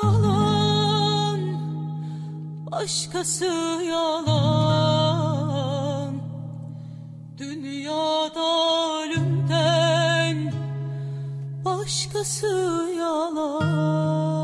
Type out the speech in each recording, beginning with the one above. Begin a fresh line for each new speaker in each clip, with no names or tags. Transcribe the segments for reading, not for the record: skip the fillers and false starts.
yalan, başkası yalan. Dünyada ölümden başkası yalan.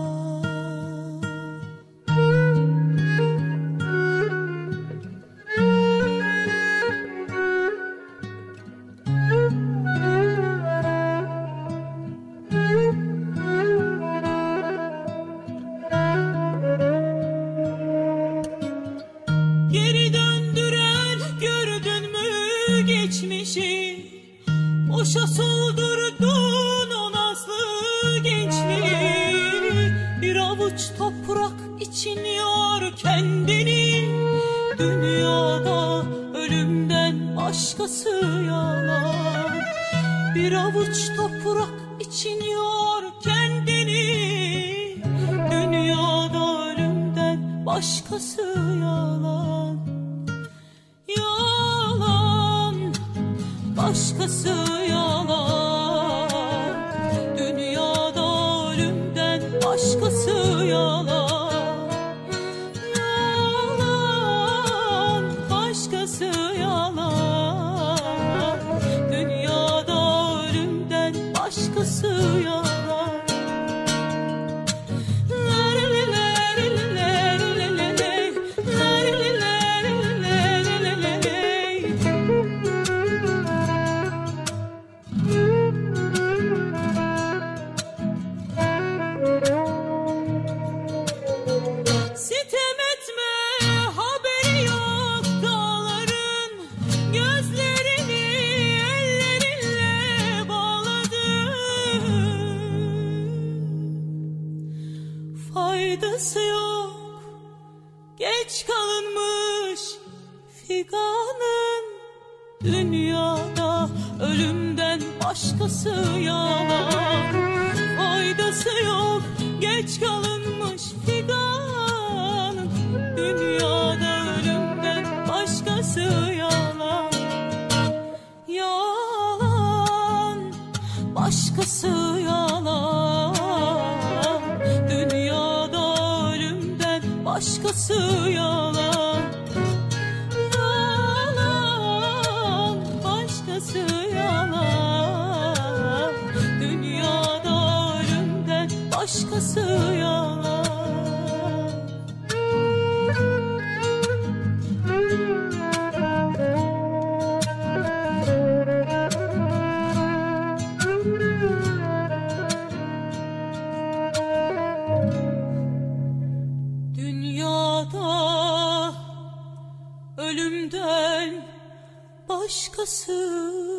Geri döndüren gördün mü geçmişi? Boşa soldurdun o nazlı gençliği. Bir avuç toprak için yor kendini. Dünyada ölümden başkası yalan. Bir avuç toprak için yor kendini. Dünyada ölümden başkası yalan. Yalan, başkası yalan. Dünyada ölümden başkası yalan. Yalan, başkası yalan. Dünyada ölümden başkası yalan. Sitem etme, haberi yok dağların. Gözlerini ellerinle bağladın. Faydası yok, geç kalınmış figanın. Dünyada ölümden başkası yalan. Faydası yok, geç kalınmış figanın. Dünyada ölümden başkası yalan. Yalan, başkası yalan. Dünyada ölümden başkası yalan. Yalan, başkası yalan. Dünyada ölümden başkası yalan. Dünyada ölümden başkası